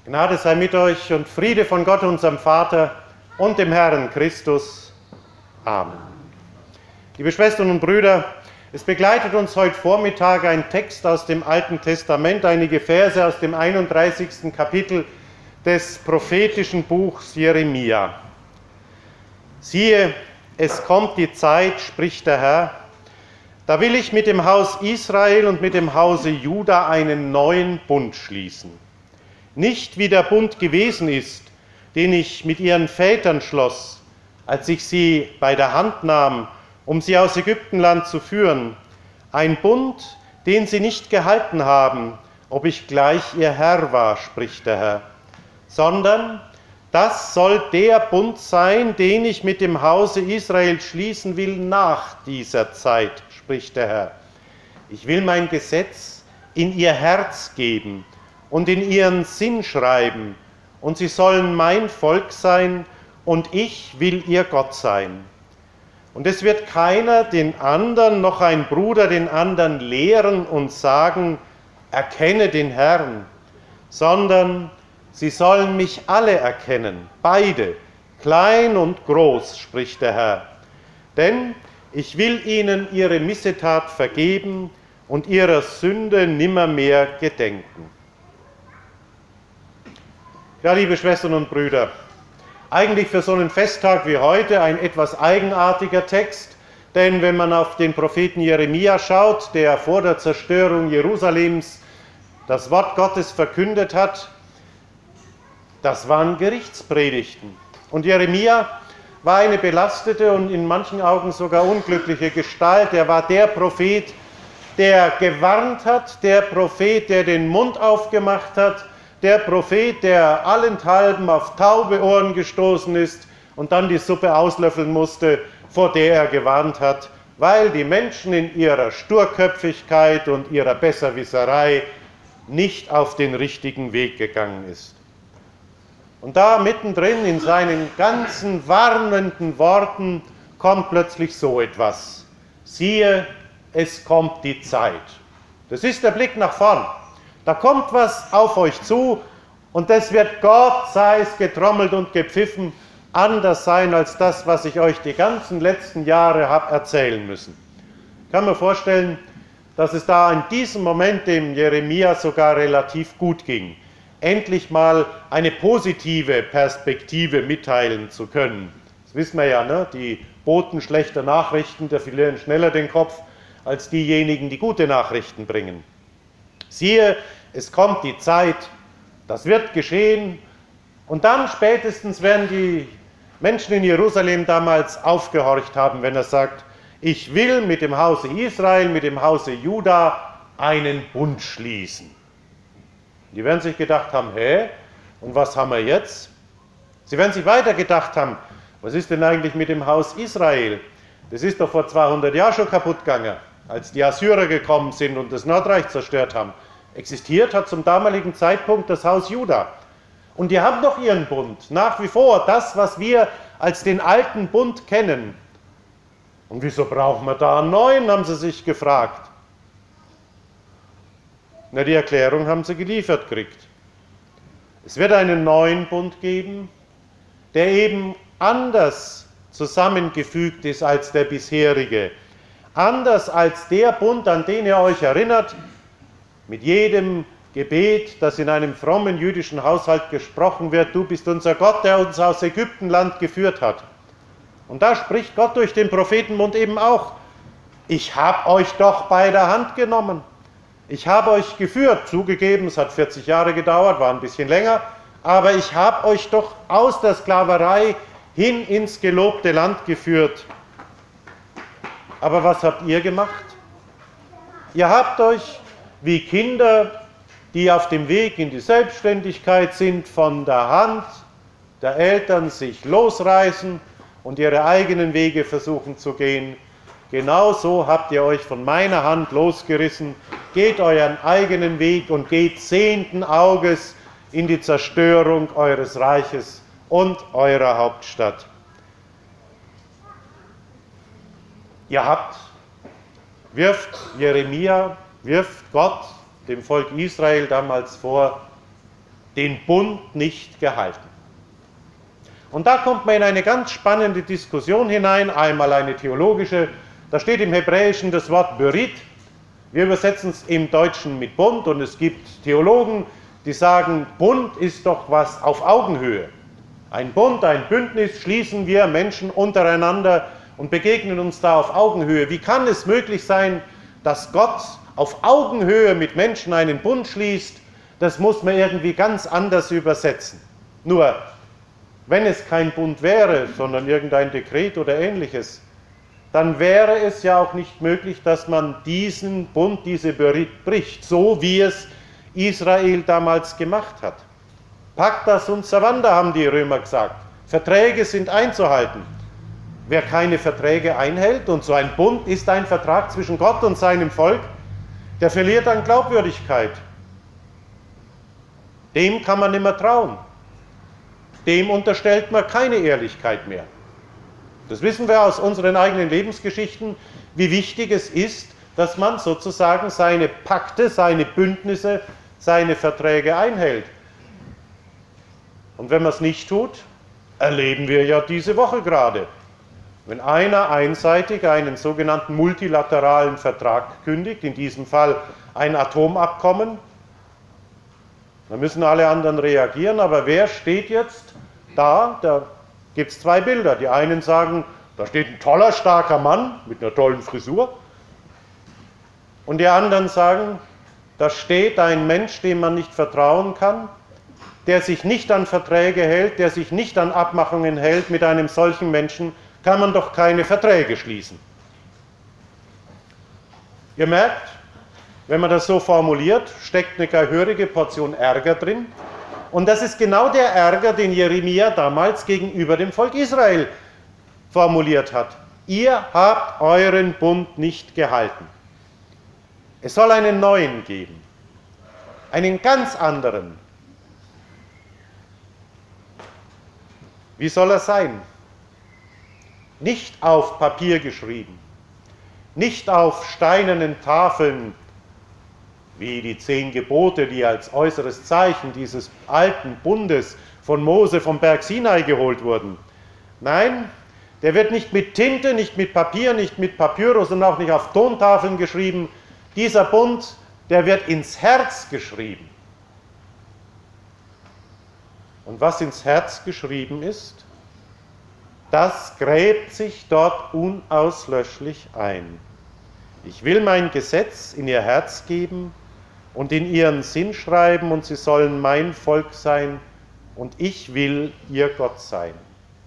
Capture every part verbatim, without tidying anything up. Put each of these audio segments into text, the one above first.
Gnade sei mit euch und Friede von Gott, unserem Vater und dem Herrn Christus. Amen. Liebe Schwestern und Brüder, es begleitet uns heute Vormittag ein Text aus dem Alten Testament, einige Verse aus dem einunddreißigsten Kapitel des prophetischen Buchs Jeremia. Siehe, es kommt die Zeit, spricht der Herr, da will ich mit dem Haus Israel und mit dem Hause Juda einen neuen Bund schließen. Nicht wie der Bund gewesen ist, den ich mit ihren Vätern schloss, als ich sie bei der Hand nahm, um sie aus Ägyptenland zu führen, ein Bund, den sie nicht gehalten haben, ob ich gleich ihr Herr war, spricht der Herr, sondern das soll der Bund sein, den ich mit dem Hause Israel schließen will nach dieser Zeit, spricht der Herr. Ich will mein Gesetz in ihr Herz geben und in ihren Sinn schreiben, und sie sollen mein Volk sein, und ich will ihr Gott sein. Und es wird keiner den anderen, noch ein Bruder den anderen lehren und sagen, erkenne den Herrn, sondern sie sollen mich alle erkennen, beide, klein und groß, spricht der Herr. Denn ich will ihnen ihre Missetat vergeben und ihrer Sünde nimmermehr gedenken. Ja, liebe Schwestern und Brüder, eigentlich für so einen Festtag wie heute ein etwas eigenartiger Text, denn wenn man auf den Propheten Jeremia schaut, der vor der Zerstörung Jerusalems das Wort Gottes verkündet hat, das waren Gerichtspredigten. Und Jeremia war eine belastete und in manchen Augen sogar unglückliche Gestalt. Er war der Prophet, der gewarnt hat, der Prophet, der den Mund aufgemacht hat, der Prophet, der allenthalben auf taube Ohren gestoßen ist und dann die Suppe auslöffeln musste, vor der er gewarnt hat, weil die Menschen in ihrer Sturköpfigkeit und ihrer Besserwisserei nicht auf den richtigen Weg gegangen ist. Und da mittendrin in seinen ganzen warnenden Worten kommt plötzlich so etwas. Siehe, es kommt die Zeit. Das ist der Blick nach vorn. Da kommt was auf euch zu und das wird, Gott sei es getrommelt und gepfiffen, anders sein als das, was ich euch die ganzen letzten Jahre habe erzählen müssen. Ich kann mir vorstellen, dass es da in diesem Moment dem Jeremia sogar relativ gut ging, endlich mal eine positive Perspektive mitteilen zu können. Das wissen wir ja, ne? Die Boten schlechter Nachrichten, der verlieren schneller den Kopf als diejenigen, die gute Nachrichten bringen. Siehe, es kommt die Zeit, das wird geschehen, und dann spätestens werden die Menschen in Jerusalem damals aufgehorcht haben, wenn er sagt, ich will mit dem Hause Israel, mit dem Hause Juda einen Bund schließen. Die werden sich gedacht haben, hä, und was haben wir jetzt? Sie werden sich weiter gedacht haben, was ist denn eigentlich mit dem Haus Israel? Das ist doch vor zweihundert Jahren schon kaputt gegangen, als die Assyrer gekommen sind und das Nordreich zerstört haben. Existiert hat zum damaligen Zeitpunkt das Haus Juda. Und die haben doch ihren Bund, nach wie vor, das, was wir als den alten Bund kennen. Und wieso brauchen wir da einen neuen, haben sie sich gefragt. Na, die Erklärung haben sie geliefert gekriegt. Es wird einen neuen Bund geben, der eben anders zusammengefügt ist als der bisherige. Anders als der Bund, an den ihr euch erinnert, mit jedem Gebet, das in einem frommen jüdischen Haushalt gesprochen wird, du bist unser Gott, der uns aus Ägyptenland geführt hat. Und da spricht Gott durch den Prophetenmund eben auch, ich habe euch doch bei der Hand genommen. Ich habe euch geführt, zugegeben, es hat vierzig Jahre gedauert, war ein bisschen länger, aber ich habe euch doch aus der Sklaverei hin ins gelobte Land geführt. Aber was habt ihr gemacht? Ihr habt euch wie Kinder, die auf dem Weg in die Selbstständigkeit sind, von der Hand der Eltern sich losreißen und ihre eigenen Wege versuchen zu gehen. Genauso habt ihr euch von meiner Hand losgerissen, geht euren eigenen Weg und geht sehenden Auges in die Zerstörung eures Reiches und eurer Hauptstadt. Ihr habt, wirft Jeremia, wirft Gott dem Volk Israel damals vor, den Bund nicht gehalten. Und da kommt man in eine ganz spannende Diskussion hinein, einmal eine theologische, da steht im Hebräischen das Wort Berit, wir übersetzen es im Deutschen mit Bund und es gibt Theologen, die sagen, Bund ist doch was auf Augenhöhe. Ein Bund, ein Bündnis schließen wir Menschen untereinander und begegnen uns da auf Augenhöhe. Wie kann es möglich sein, dass Gott auf Augenhöhe mit Menschen einen Bund schließt? Das muss man irgendwie ganz anders übersetzen. Nur, wenn es kein Bund wäre, sondern irgendein Dekret oder Ähnliches, dann wäre es ja auch nicht möglich, dass man diesen Bund, diese Berit bricht, so wie es Israel damals gemacht hat. Pacta sunt servanda, haben die Römer gesagt. Verträge sind einzuhalten. Wer keine Verträge einhält, und so ein Bund ist ein Vertrag zwischen Gott und seinem Volk, der verliert an Glaubwürdigkeit. Dem kann man nicht mehr trauen. Dem unterstellt man keine Ehrlichkeit mehr. Das wissen wir aus unseren eigenen Lebensgeschichten, wie wichtig es ist, dass man sozusagen seine Pakte, seine Bündnisse, seine Verträge einhält. Und wenn man es nicht tut, erleben wir ja diese Woche gerade. Wenn einer einseitig einen sogenannten multilateralen Vertrag kündigt, in diesem Fall ein Atomabkommen, dann müssen alle anderen reagieren, aber wer steht jetzt da? Da gibt es zwei Bilder. Die einen sagen, da steht ein toller, starker Mann mit einer tollen Frisur. Und die anderen sagen, da steht ein Mensch, dem man nicht vertrauen kann, der sich nicht an Verträge hält, der sich nicht an Abmachungen hält. Mit einem solchen Menschen kann man doch keine Verträge schließen. Ihr merkt, wenn man das so formuliert, steckt eine gehörige Portion Ärger drin. Und das ist genau der Ärger, den Jeremia damals gegenüber dem Volk Israel formuliert hat. Ihr habt euren Bund nicht gehalten. Es soll einen neuen geben, einen ganz anderen. Wie soll er sein? Nicht auf Papier geschrieben, nicht auf steinernen Tafeln, wie die zehn Gebote, die als äußeres Zeichen dieses alten Bundes von Mose vom Berg Sinai geholt wurden. Nein, der wird nicht mit Tinte, nicht mit Papier, nicht mit Papyrus und auch nicht auf Tontafeln geschrieben. Dieser Bund, der wird ins Herz geschrieben. Und was ins Herz geschrieben ist, das gräbt sich dort unauslöschlich ein. Ich will mein Gesetz in ihr Herz geben und in ihren Sinn schreiben, und sie sollen mein Volk sein, und ich will ihr Gott sein.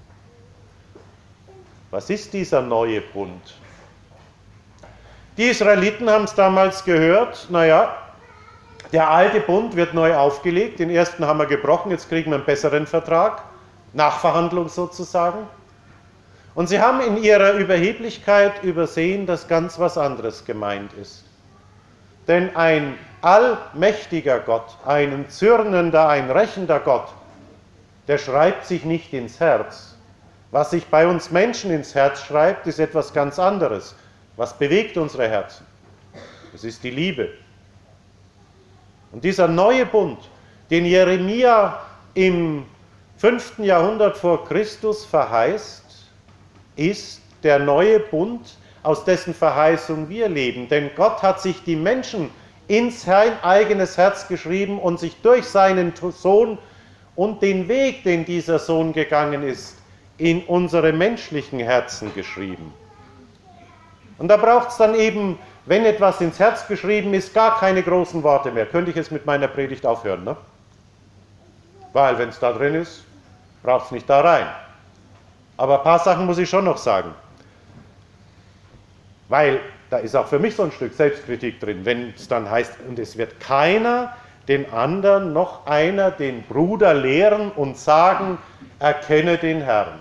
Was ist dieser neue Bund? Die Israeliten haben es damals gehört, naja, der alte Bund wird neu aufgelegt, den ersten haben wir gebrochen, jetzt kriegen wir einen besseren Vertrag, Nachverhandlung sozusagen. Und sie haben in ihrer Überheblichkeit übersehen, dass ganz was anderes gemeint ist. Denn ein allmächtiger Gott, ein zürnender, ein rächender Gott, der schreibt sich nicht ins Herz. Was sich bei uns Menschen ins Herz schreibt, ist etwas ganz anderes. Was bewegt unsere Herzen? Es ist die Liebe. Und dieser neue Bund, den Jeremia im fünften Jahrhundert vor Christus verheißt, ist der neue Bund, aus dessen Verheißung wir leben. Denn Gott hat sich die Menschen ins sein eigenes Herz geschrieben und sich durch seinen Sohn und den Weg, den dieser Sohn gegangen ist, in unsere menschlichen Herzen geschrieben. Und da braucht es dann eben, wenn etwas ins Herz geschrieben ist, gar keine großen Worte mehr. Könnte ich jetzt mit meiner Predigt aufhören, ne? Weil wenn es da drin ist, braucht es nicht da rein. Aber ein paar Sachen muss ich schon noch sagen. Weil da ist auch für mich so ein Stück Selbstkritik drin, wenn es dann heißt, und es wird keiner den anderen noch einer den Bruder lehren und sagen, erkenne den Herrn.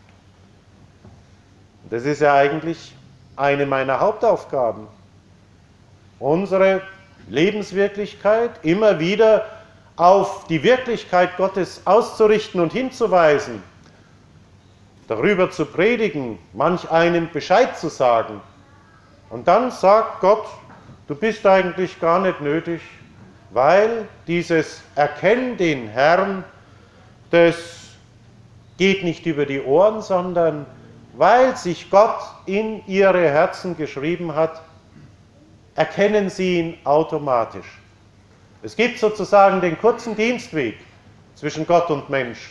Das ist ja eigentlich eine meiner Hauptaufgaben. Unsere Lebenswirklichkeit immer wieder auf die Wirklichkeit Gottes auszurichten und hinzuweisen, darüber zu predigen, manch einem Bescheid zu sagen. Und dann sagt Gott, du bist eigentlich gar nicht nötig, weil dieses Erkennen den Herrn, das geht nicht über die Ohren, sondern weil sich Gott in ihre Herzen geschrieben hat, erkennen sie ihn automatisch. Es gibt sozusagen den kurzen Dienstweg zwischen Gott und Mensch.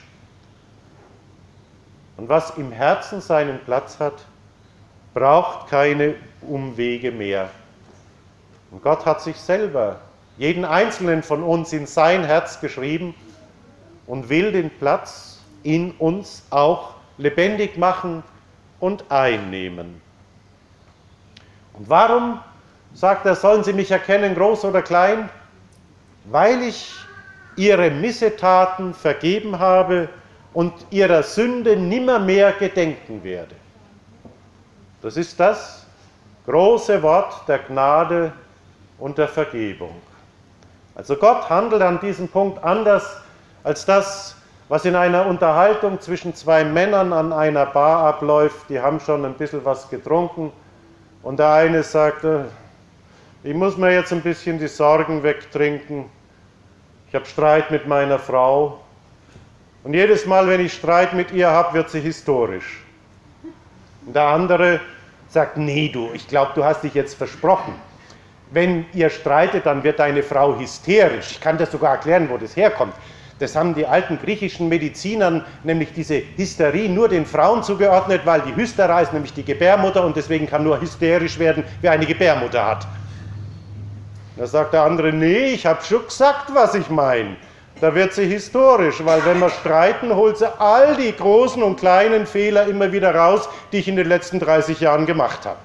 Und was im Herzen seinen Platz hat, braucht keine Umwege mehr. Und Gott hat sich selber, jeden Einzelnen von uns, in sein Herz geschrieben und will den Platz in uns auch lebendig machen und einnehmen. Und warum, sagt er, sollen sie mich erkennen, groß oder klein? Weil ich ihre Missetaten vergeben habe und ihrer Sünde nimmermehr gedenken werde. Das ist das große Wort der Gnade und der Vergebung. Also Gott handelt an diesem Punkt anders als das, was in einer Unterhaltung zwischen zwei Männern an einer Bar abläuft. Die haben schon ein bisschen was getrunken und der eine sagt, ich muss mir jetzt ein bisschen die Sorgen wegtrinken. Ich habe Streit mit meiner Frau und jedes Mal, wenn ich Streit mit ihr habe, wird sie historisch. Und der andere sagt, nee du, ich glaube, du hast dich jetzt versprochen. Wenn ihr streitet, dann wird deine Frau hysterisch. Ich kann dir sogar erklären, wo das herkommt. Das haben die alten griechischen Medizinern, nämlich diese Hysterie, nur den Frauen zugeordnet, weil die Hystera ist nämlich die Gebärmutter und deswegen kann nur hysterisch werden, wer eine Gebärmutter hat. Da sagt der andere, nee, ich habe schon gesagt, was ich meine. Da wird sie historisch, weil wenn wir streiten, holt sie all die großen und kleinen Fehler immer wieder raus, die ich in den letzten dreißig Jahren gemacht habe.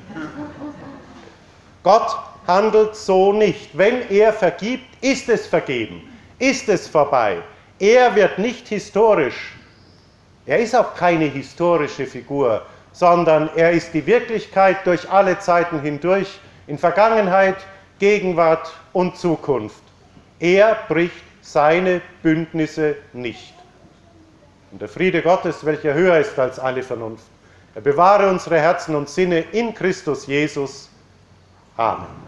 Gott handelt so nicht. Wenn er vergibt, ist es vergeben, ist es vorbei. Er wird nicht historisch. Er ist auch keine historische Figur, sondern er ist die Wirklichkeit durch alle Zeiten hindurch, in Vergangenheit, Gegenwart und Zukunft. Er bricht seine Bündnisse nicht. Und der Friede Gottes, welcher höher ist als alle Vernunft, er bewahre unsere Herzen und Sinne in Christus Jesus. Amen.